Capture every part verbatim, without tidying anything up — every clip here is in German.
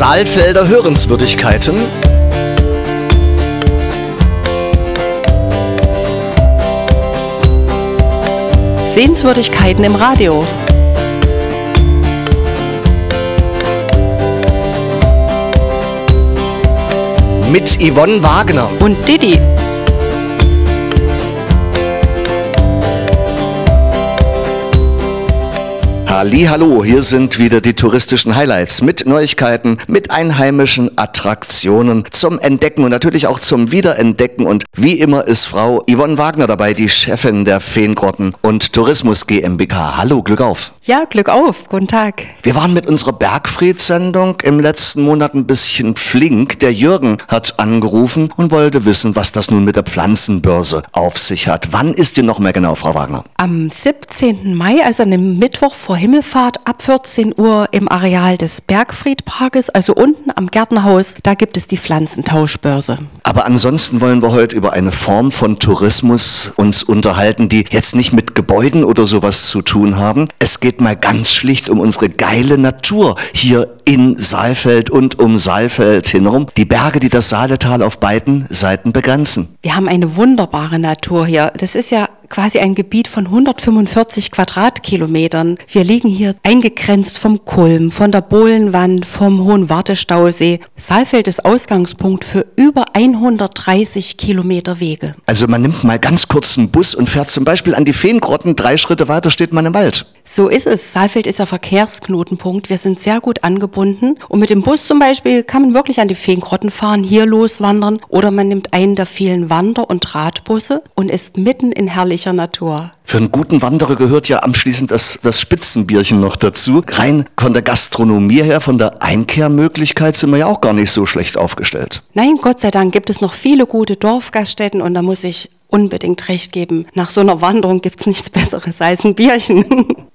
Saalfelder Hörenswürdigkeiten. Sehenswürdigkeiten im Radio. Mit Yvonne Wagner und Didi. Hallihallo, hier sind wieder die touristischen Highlights mit Neuigkeiten, mit einheimischen Attraktionen zum Entdecken und natürlich auch zum Wiederentdecken. Und wie immer ist Frau Yvonne Wagner dabei, die Chefin der Feengrotten und Tourismus GmbH. Hallo, Glück auf. Ja, Glück auf. Guten Tag. Wir waren mit unserer Bergfried-Sendung im letzten Monat ein bisschen flink. Der Jürgen hat angerufen und wollte wissen, was das nun mit der Pflanzenbörse auf sich hat. Wann ist die noch mehr genau, Frau Wagner? Am siebzehnten Mai, also an dem Mittwoch vor Himmelfahrt, ab vierzehn Uhr im Areal des Bergfried-Parkes, also unten am Gärtnerhaus, da gibt es die Pflanzentauschbörse. Aber ansonsten wollen wir heute über eine Form von Tourismus uns unterhalten, die jetzt nicht mit Gebäuden oder sowas zu tun haben. Es geht mal ganz schlicht um unsere geile Natur hier in Saalfeld und um Saalfeld hinherum. Die Berge, die das Saaletal auf beiden Seiten begrenzen. Wir haben eine wunderbare Natur hier. Das ist ja quasi ein Gebiet von hundertfünfundvierzig Quadratkilometern. Wir liegen hier eingegrenzt vom Kulm, von der Bohlenwand, vom Hohen Wartestausee. Saalfeld ist Ausgangspunkt für über hundertdreißig Kilometer Wege. Also man nimmt mal ganz kurz einen Bus und fährt zum Beispiel an die Feengrotten, drei Schritte weiter steht man im Wald. So ist es. Saalfeld ist ein Verkehrsknotenpunkt. Wir sind sehr gut angebunden. Und mit dem Bus zum Beispiel kann man wirklich an die Feengrotten fahren, hier loswandern. Oder man nimmt einen der vielen Wander- und Radbusse und ist mitten in herrlicher Natur. Für einen guten Wanderer gehört ja anschließend das, das Spitzenbierchen noch dazu. Rein von der Gastronomie her, von der Einkehrmöglichkeit sind wir ja auch gar nicht so schlecht aufgestellt. Nein, Gott sei Dank gibt es noch viele gute Dorfgaststätten und da muss ich unbedingt recht geben. Nach so einer Wanderung gibt's nichts Besseres als ein Bierchen.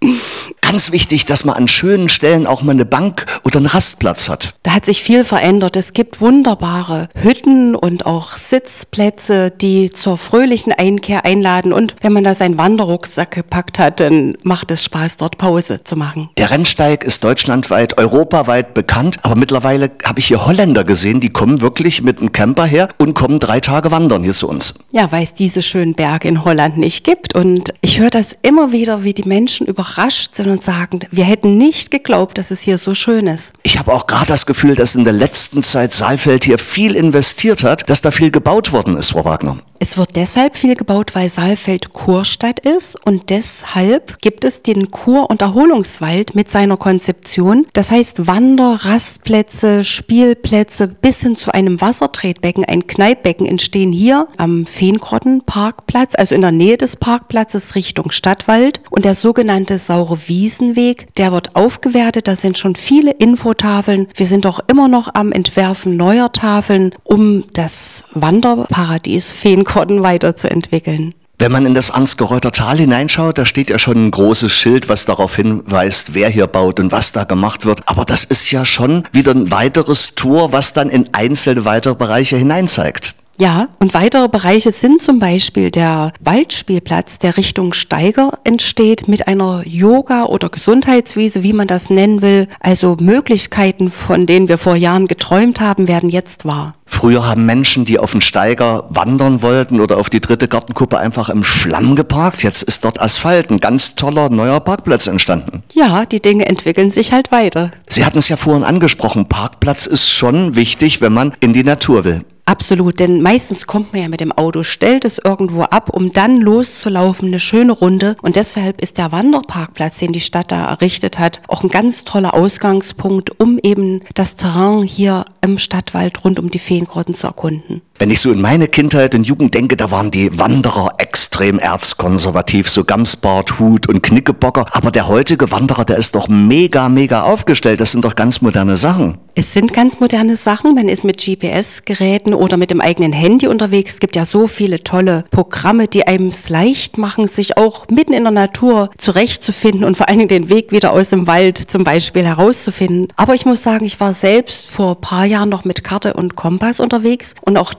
Ganz wichtig, dass man an schönen Stellen auch mal eine Bank oder einen Rastplatz hat. Da hat sich viel verändert. Es gibt wunderbare Hütten und auch Sitzplätze, die zur fröhlichen Einkehr einladen. Und wenn man da seinen Wanderrucksack gepackt hat, dann macht es Spaß, dort Pause zu machen. Der Rennsteig ist deutschlandweit, europaweit bekannt. Aber mittlerweile habe ich hier Holländer gesehen, die kommen wirklich mit einem Camper her und kommen drei Tage wandern hier zu uns. Ja, weil es diese schönen Berge in Holland nicht gibt. Und ich höre das immer wieder, wie die Menschen überrascht sind und sagen, wir hätten nicht geglaubt, dass es hier so schön ist. Ich habe auch gerade das Gefühl, dass in der letzten Zeit Saalfeld hier viel investiert hat, dass da viel gebaut worden ist, Frau Wagner. Es wird deshalb viel gebaut, weil Saalfeld Kurstadt ist und deshalb gibt es den Kur- und Erholungswald mit seiner Konzeption. Das heißt Wander-, Rastplätze, Spielplätze bis hin zu einem Wassertretbecken, ein Kneippbecken entstehen hier am Feengrottenparkplatz, also in der Nähe des Parkplatzes Richtung Stadtwald. Und der sogenannte Saure Wiesenweg, der wird aufgewertet, da sind schon viele Infotafeln. Wir sind auch immer noch am Entwerfen neuer Tafeln, um das Wanderparadies Feengrotten weiterzuentwickeln. Wenn man in das Ansgereuter Tal hineinschaut, da steht ja schon ein großes Schild, was darauf hinweist, wer hier baut und was da gemacht wird. Aber das ist ja schon wieder ein weiteres Tor, was dann in einzelne weitere Bereiche hineinzeigt. Ja, und weitere Bereiche sind zum Beispiel der Waldspielplatz, der Richtung Steiger entsteht, mit einer Yoga- oder Gesundheitswiese, wie man das nennen will. Also Möglichkeiten, von denen wir vor Jahren geträumt haben, werden jetzt wahr. Früher haben Menschen, die auf den Steiger wandern wollten oder auf die dritte Gartenkuppe, einfach im Schlamm geparkt. Jetzt ist dort Asphalt, ein ganz toller neuer Parkplatz entstanden. Ja, die Dinge entwickeln sich halt weiter. Sie hatten es ja vorhin angesprochen, Parkplatz ist schon wichtig, wenn man in die Natur will. Absolut, denn meistens kommt man ja mit dem Auto, stellt es irgendwo ab, um dann loszulaufen, eine schöne Runde. Und deshalb ist der Wanderparkplatz, den die Stadt da errichtet hat, auch ein ganz toller Ausgangspunkt, um eben das Terrain hier im Stadtwald rund um die Feengrotten zu erkunden. Wenn ich so in meine Kindheit und Jugend denke, da waren die Wanderer extrem erzkonservativ, so Gamsbart, Hut und Knickebocker. Aber der heutige Wanderer, der ist doch mega, mega aufgestellt. Das sind doch ganz moderne Sachen. Es sind ganz moderne Sachen. Man ist mit G P S-Geräten oder mit dem eigenen Handy unterwegs. Es gibt ja so viele tolle Programme, die einem es leicht machen, sich auch mitten in der Natur zurechtzufinden und vor allen Dingen den Weg wieder aus dem Wald zum Beispiel herauszufinden. Aber ich muss sagen, ich war selbst vor ein paar Jahren noch mit Karte und Kompass unterwegs und auch da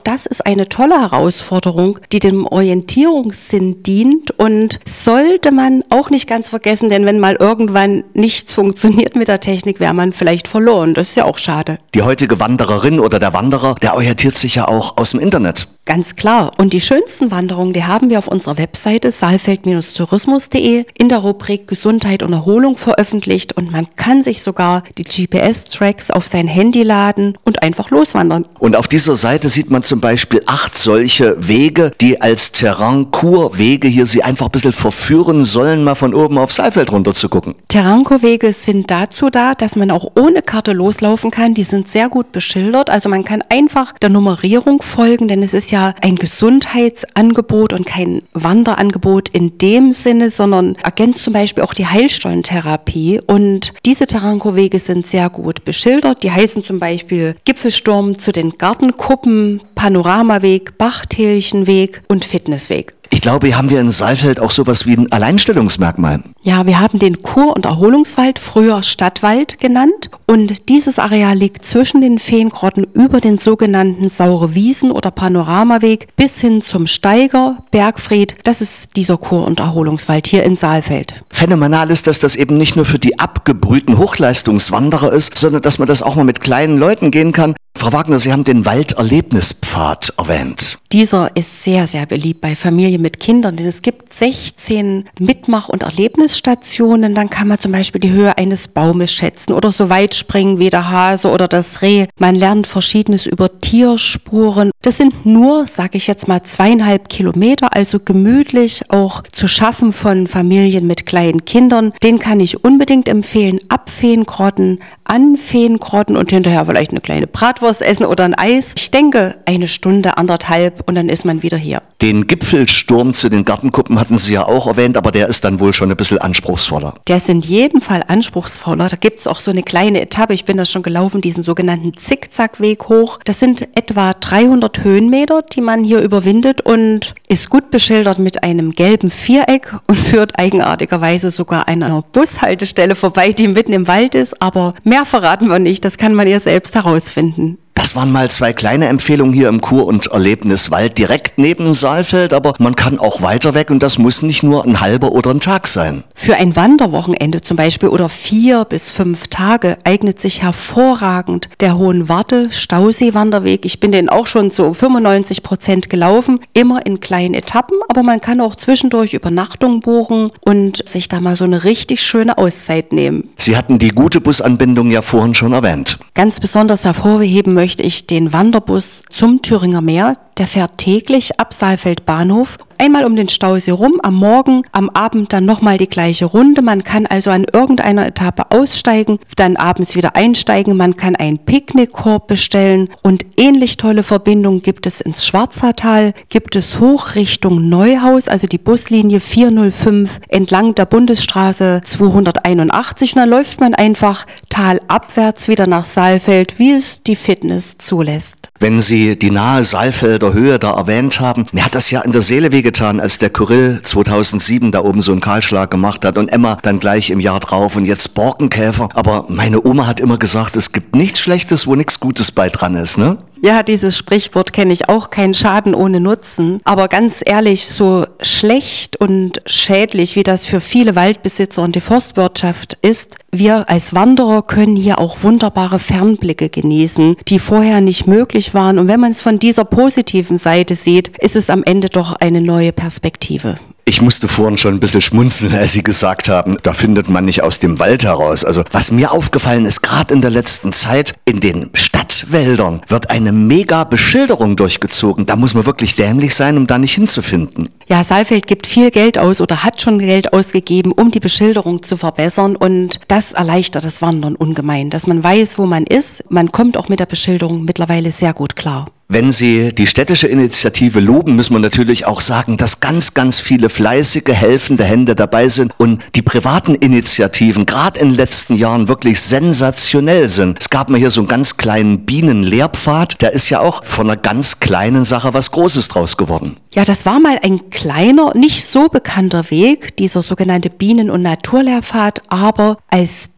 das ist eine tolle Herausforderung, die dem Orientierungssinn dient und sollte man auch nicht ganz vergessen, denn wenn mal irgendwann nichts funktioniert mit der Technik, wäre man vielleicht verloren. Das ist ja auch schade. Die heutige Wandererin oder der Wanderer, der orientiert sich ja auch aus dem Internet. Ganz klar. Und die schönsten Wanderungen, die haben wir auf unserer Webseite saalfeld Bindestrich tourismus punkt de in der Rubrik Gesundheit und Erholung veröffentlicht und man kann sich sogar die G P S-Tracks auf sein Handy laden und einfach loswandern. Und auf dieser Seite sieht man zum Beispiel acht solche Wege, die als Terrain-Kur-Wege hier Sie einfach ein bisschen verführen sollen, mal von oben auf Saalfeld runter zu gucken. Terrain-Kur-Wege sind dazu da, dass man auch ohne Karte loslaufen kann. Die sind sehr gut beschildert, also man kann einfach der Nummerierung folgen, denn es ist ja ein Gesundheitsangebot und kein Wanderangebot in dem Sinne, sondern ergänzt zum Beispiel auch die Heilstollentherapie. Und diese Terrain-Kur-Wege sind sehr gut beschildert. Die heißen zum Beispiel Gipfelsturm zu den Gartenkuppen, Panoramaweg, Bachtälchenweg und Fitnessweg. Ich glaube, hier haben wir in Saalfeld auch sowas wie ein Alleinstellungsmerkmal. Ja, wir haben den Kur- und Erholungswald, früher Stadtwald genannt. Und dieses Areal liegt zwischen den Feengrotten über den sogenannten Saure Wiesen oder Panoramaweg bis hin zum Steiger, Bergfried. Das ist dieser Kur- und Erholungswald hier in Saalfeld. Phänomenal ist, dass das eben nicht nur für die abgebrühten Hochleistungswanderer ist, sondern dass man das auch mal mit kleinen Leuten gehen kann. Frau Wagner, Sie haben den Walderlebnispfad erwähnt. Dieser ist sehr, sehr beliebt bei Familien mit Kindern, denn es gibt sechzehn Mitmach- und Erlebnisstationen. Dann kann man zum Beispiel die Höhe eines Baumes schätzen oder so weit springen wie der Hase oder das Reh. Man lernt Verschiedenes über Tierspuren. Das sind nur, sage ich jetzt mal, zweieinhalb Kilometer, also gemütlich auch zu schaffen von Familien mit kleinen Kindern. Den kann ich unbedingt empfehlen. Ab Feengrotten, an Feengrotten und hinterher vielleicht eine kleine Bratwurst essen oder ein Eis. Ich denke, eine Stunde, anderthalb und dann ist man wieder hier. Den Gipfelsturm zu den Gartenkuppen hatten Sie ja auch erwähnt, aber der ist dann wohl schon ein bisschen anspruchsvoller. Der ist in jedem Fall anspruchsvoller. Da gibt es auch so eine kleine Etappe, ich bin das schon gelaufen, diesen sogenannten Zickzackweg hoch. Das sind etwa dreihundert Höhenmeter, die man hier überwindet und ist gut beschildert mit einem gelben Viereck und führt eigenartigerweise sogar an einer Bushaltestelle vorbei, die mitten im Wald ist. Aber mehr verraten wir nicht, das kann man ja selbst herausfinden. Das waren mal zwei kleine Empfehlungen hier im Kur- und Erlebniswald direkt neben Saalfeld, aber man kann auch weiter weg und das muss nicht nur ein halber oder ein Tag sein. Für ein Wanderwochenende zum Beispiel oder vier bis fünf Tage eignet sich hervorragend der Hohenwarte-Stausee-Wanderweg. Ich bin den auch schon zu fünfundneunzig Prozent gelaufen, immer in kleinen Etappen, aber man kann auch zwischendurch Übernachtung buchen und sich da mal so eine richtig schöne Auszeit nehmen. Sie hatten die gute Busanbindung ja vorhin schon erwähnt. Ganz besonders hervorheben möchte ich den Wanderbus zum Thüringer Meer. Der fährt täglich ab Saalfeld Bahnhof. Einmal um den Stausee rum, am Morgen, am Abend dann nochmal die gleiche Runde. Man kann also an irgendeiner Etappe aussteigen, dann abends wieder einsteigen. Man kann einen Picknickkorb bestellen und ähnlich tolle Verbindungen gibt es ins Schwarzertal, gibt es hoch Richtung Neuhaus, also die Buslinie vierhundertfünf entlang der Bundesstraße zweihunderteinundachtzig. Und dann läuft man einfach talabwärts wieder nach Saalfeld, wie es die Fitness zulässt. Wenn Sie die nahe Saalfelder Höhe da erwähnt haben, mir hat das ja in der Seele wehgetan, als der Kyrill zweitausendsieben da oben so einen Kahlschlag gemacht hat und Emma dann gleich im Jahr drauf und jetzt Borkenkäfer. Aber meine Oma hat immer gesagt, es gibt nichts Schlechtes, wo nichts Gutes bei dran ist, ne? Ja, dieses Sprichwort kenne ich auch, kein Schaden ohne Nutzen. Aber ganz ehrlich, so schlecht und schädlich, wie das für viele Waldbesitzer und die Forstwirtschaft ist, wir als Wanderer können hier auch wunderbare Fernblicke genießen, die vorher nicht möglich waren. Und wenn man es von dieser positiven Seite sieht, ist es am Ende doch eine neue Perspektive. Ich musste vorhin schon ein bisschen schmunzeln, als Sie gesagt haben, da findet man nicht aus dem Wald heraus. Also was mir aufgefallen ist, gerade in der letzten Zeit, in den Stadtwäldern wird eine mega Beschilderung durchgezogen. Da muss man wirklich dämlich sein, um da nicht hinzufinden. Ja, Saalfeld gibt viel Geld aus oder hat schon Geld ausgegeben, um die Beschilderung zu verbessern und das erleichtert das Wandern ungemein, dass man weiß, wo man ist. Man kommt auch mit der Beschilderung mittlerweile sehr gut klar. Wenn Sie die städtische Initiative loben, müssen wir natürlich auch sagen, dass ganz, ganz viele fleißige, helfende Hände dabei sind und die privaten Initiativen gerade in den letzten Jahren wirklich sensationell sind. Es gab mal hier so einen ganz kleinen Bienenlehrpfad, der ist ja auch von einer ganz kleinen Sache was Großes draus geworden. Ja, das war mal ein kleiner, nicht so bekannter Weg, dieser sogenannte Bienen- und Naturlehrpfad, aber als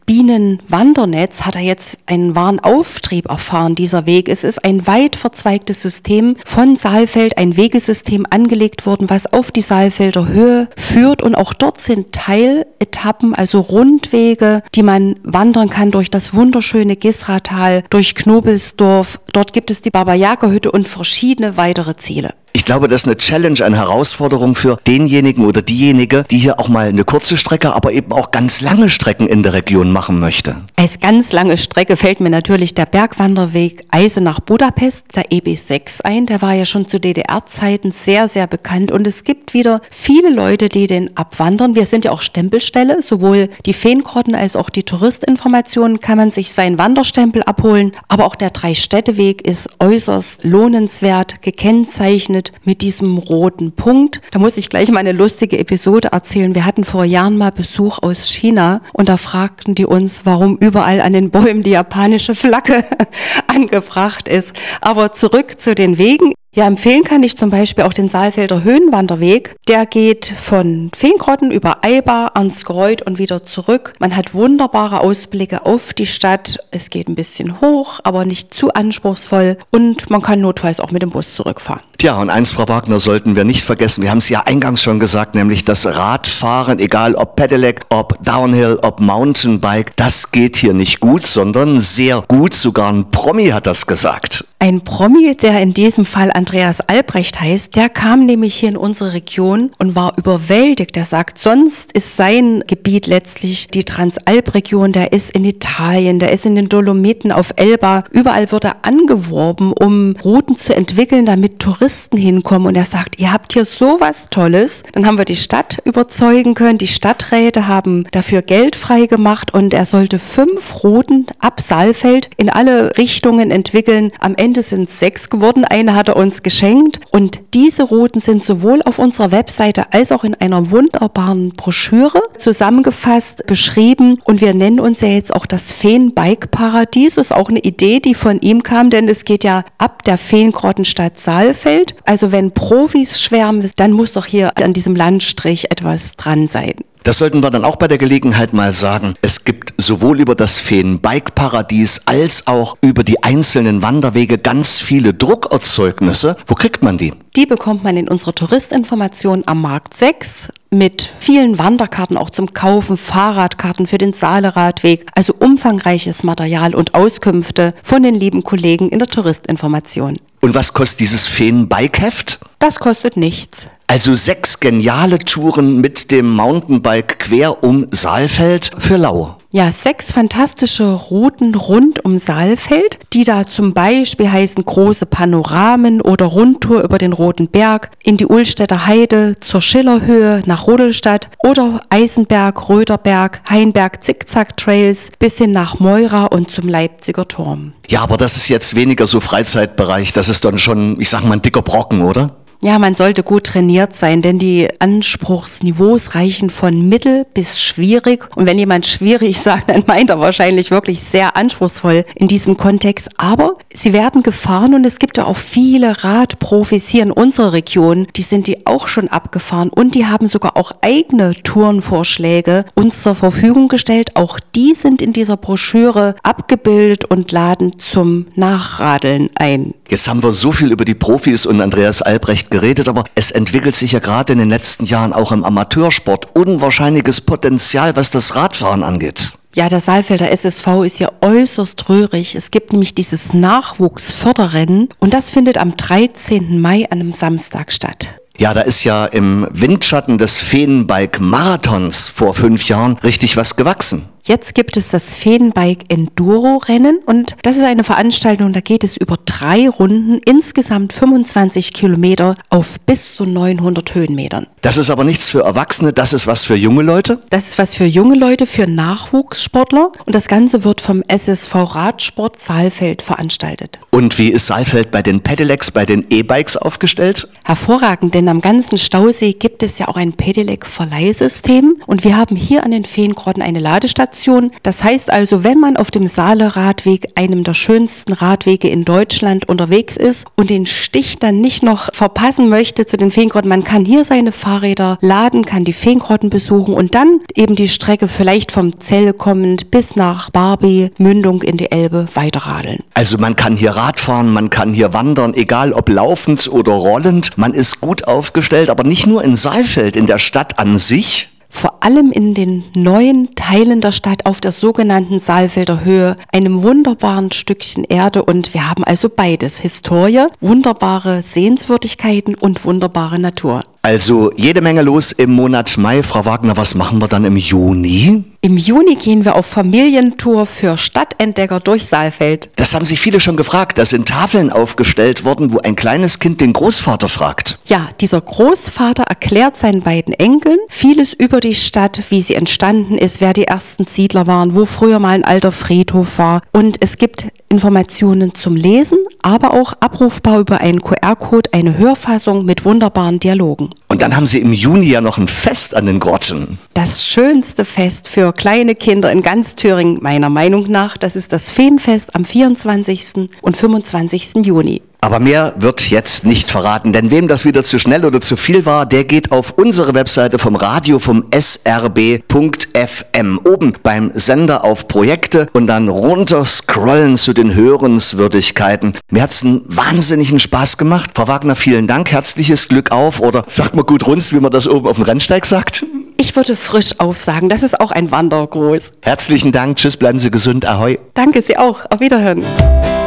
Bienenwandernetz hat er jetzt einen wahren Auftrieb erfahren, dieser Weg. Es ist ein weit verzweigtes System von Saalfeld, ein Wegesystem angelegt worden, was auf die Saalfelder Höhe führt. Und auch dort sind Teiletappen, also Rundwege, die man wandern kann durch das wunderschöne Gisratal, durch Knobelsdorf. Dort gibt es die Baba-Yaga-Hütte und verschiedene weitere Ziele. Ich glaube, das ist eine Challenge, eine Herausforderung für denjenigen oder diejenige, die hier auch mal eine kurze Strecke, aber eben auch ganz lange Strecken in der Region machen möchte. Als ganz lange Strecke fällt mir natürlich der Bergwanderweg Eisenach-Budapest, der E B sechs ein. Der war ja schon zu D D R-Zeiten sehr, sehr bekannt und es gibt wieder viele Leute, die den abwandern. Wir sind ja auch Stempelstelle, sowohl die Feengrotten als auch die Touristinformationen kann man sich seinen Wanderstempel abholen, aber auch der Drei-Städte-Weg ist äußerst lohnenswert, gekennzeichnet mit diesem roten Punkt. Da muss ich gleich mal eine lustige Episode erzählen. Wir hatten vor Jahren mal Besuch aus China und da fragten die uns, warum überall an den Bäumen die japanische Flagge angebracht ist. Aber zurück zu den Wegen. Ja, empfehlen kann ich zum Beispiel auch den Saalfelder Höhenwanderweg. Der geht von Feengrotten über Eibar, Arnsgreuth und wieder zurück. Man hat wunderbare Ausblicke auf die Stadt. Es geht ein bisschen hoch, aber nicht zu anspruchsvoll. Und man kann notfalls auch mit dem Bus zurückfahren. Tja, und eins, Frau Wagner, sollten wir nicht vergessen. Wir haben es ja eingangs schon gesagt, nämlich das Radfahren, egal ob Pedelec, ob Downhill, ob Mountainbike, das geht hier nicht gut, sondern sehr gut. Sogar ein Promi hat das gesagt. Ein Promi, der in diesem Fall Andreas Albrecht heißt, der kam nämlich hier in unsere Region und war überwältigt. Er sagt, sonst ist sein Gebiet letztlich die Transalp-Region, der ist in Italien, der ist in den Dolomiten, auf Elba. Überall wird er angeworben, um Routen zu entwickeln, damit Touristen hinkommen. Und er sagt, ihr habt hier sowas Tolles. Dann haben wir die Stadt überzeugen können. Die Stadträte haben dafür Geld freigemacht und er sollte fünf Routen ab Saalfeld in alle Richtungen entwickeln. Am Ende sind es sechs geworden. Eine hat er uns geschenkt. Und diese Routen sind sowohl auf unserer Webseite als auch in einer wunderbaren Broschüre zusammengefasst, beschrieben. Und wir nennen uns ja jetzt auch das Feen-Bike-Paradies. Das ist auch eine Idee, die von ihm kam, denn es geht ja ab der Feengrottenstadt Saalfeld. Also wenn Profis schwärmen, dann muss doch hier an diesem Landstrich etwas dran sein. Das sollten wir dann auch bei der Gelegenheit mal sagen. Es gibt sowohl über das Feen-Bike-Paradies als auch über die einzelnen Wanderwege ganz viele Druckerzeugnisse. Wo kriegt man die? Die bekommt man in unserer Touristinformation am Markt sechs mit vielen Wanderkarten auch zum Kaufen, Fahrradkarten für den Saale-Radweg, also umfangreiches Material und Auskünfte von den lieben Kollegen in der Touristinformation. Und was kostet dieses Feen-Bike-Heft? Das kostet nichts. Also sechs geniale Touren mit dem Mountainbike quer um Saalfeld für lau. Ja, sechs fantastische Routen rund um Saalfeld, die da zum Beispiel heißen große Panoramen oder Rundtour über den Roten Berg, in die Ullstädter Heide, zur Schillerhöhe nach Rudolstadt oder Eisenberg, Röderberg, Hainberg, Zickzack-Trails bis hin nach Moira und zum Leipziger Turm. Ja, aber das ist jetzt weniger so Freizeitbereich, das ist dann schon, ich sag mal, ein dicker Brocken, oder? Ja, man sollte gut trainiert sein, denn die Anspruchsniveaus reichen von mittel bis schwierig. Und wenn jemand schwierig sagt, dann meint er wahrscheinlich wirklich sehr anspruchsvoll in diesem Kontext. Aber sie werden gefahren und es gibt ja auch viele Radprofis hier in unserer Region, die sind die auch schon abgefahren und die haben sogar auch eigene Tourenvorschläge uns zur Verfügung gestellt. Auch die sind in dieser Broschüre abgebildet und laden zum Nachradeln ein. Jetzt haben wir so viel über die Profis und Andreas Albrecht geredet, aber es entwickelt sich ja gerade in den letzten Jahren auch im Amateursport unwahrscheinliches Potenzial, was das Radfahren angeht. Ja, der Saalfelder S S V ist ja äußerst rührig. Es gibt nämlich dieses Nachwuchsförderrennen und das findet am dreizehnten Mai an einem Samstag statt. Ja, da ist ja im Windschatten des Feenbike-Marathons vor fünf Jahren richtig was gewachsen. Jetzt gibt es das Feenbike-Enduro-Rennen und das ist eine Veranstaltung, da geht es über drei Runden, insgesamt fünfundzwanzig Kilometer auf bis zu neunhundert Höhenmetern. Das ist aber nichts für Erwachsene, das ist was für junge Leute? Das ist was für junge Leute, für Nachwuchssportler und das Ganze wird vom S S V Radsport Saalfeld veranstaltet. Und wie ist Saalfeld bei den Pedelecs, bei den E-Bikes aufgestellt? Hervorragend, denn am ganzen Stausee gibt es ja auch ein Pedelec-Verleihsystem und wir haben hier an den Feengrotten eine Ladestation Fußgängerstation. Das heißt also, wenn man auf dem Saale-Radweg, einem der schönsten Radwege in Deutschland, unterwegs ist und den Stich dann nicht noch verpassen möchte zu den Feengrotten, man kann hier seine Fahrräder laden, kann die Feengrotten besuchen und dann eben die Strecke vielleicht vom Zell kommend bis nach Barbie, Mündung in die Elbe, weiterradeln. Also man kann hier Radfahren, man kann hier wandern, egal ob laufend oder rollend. Man ist gut aufgestellt, aber nicht nur in Saalfeld, in der Stadt an sich. Vor allem in den neuen Teilen der Stadt auf der sogenannten Saalfelder Höhe, einem wunderbaren Stückchen Erde, und wir haben also beides, Historie, wunderbare Sehenswürdigkeiten und wunderbare Natur. Also jede Menge los im Monat Mai. Frau Wagner, was machen wir dann im Juni? Im Juni gehen wir auf Familientour für Stadtentdecker durch Saalfeld. Das haben sich viele schon gefragt. Da sind Tafeln aufgestellt worden, wo ein kleines Kind den Großvater fragt. Ja, dieser Großvater erklärt seinen beiden Enkeln vieles über die Stadt, wie sie entstanden ist, wer die ersten Siedler waren, wo früher mal ein alter Friedhof war. Und es gibt Informationen zum Lesen, aber auch abrufbar über einen Q R-Code, eine Hörfassung mit wunderbaren Dialogen. Und dann haben Sie im Juni ja noch ein Fest an den Grotten. Das schönste Fest für kleine Kinder in ganz Thüringen, meiner Meinung nach, das ist das Feenfest am vierundzwanzigsten und fünfundzwanzigsten Juni. Aber mehr wird jetzt nicht verraten, denn wem das wieder zu schnell oder zu viel war, der geht auf unsere Webseite vom Radio, vom S R B Punkt F M. Oben beim Sender auf Projekte und dann runter scrollen zu den Hörenswürdigkeiten. Mir hat's einen wahnsinnigen Spaß gemacht. Frau Wagner, vielen Dank, herzliches Glück auf, oder sagt man gut runst, wie man das oben auf dem Rennsteig sagt? Ich würde frisch aufsagen, das ist auch ein Wandergruß. Herzlichen Dank, tschüss, bleiben Sie gesund, ahoi. Danke, Sie auch, auf Wiederhören.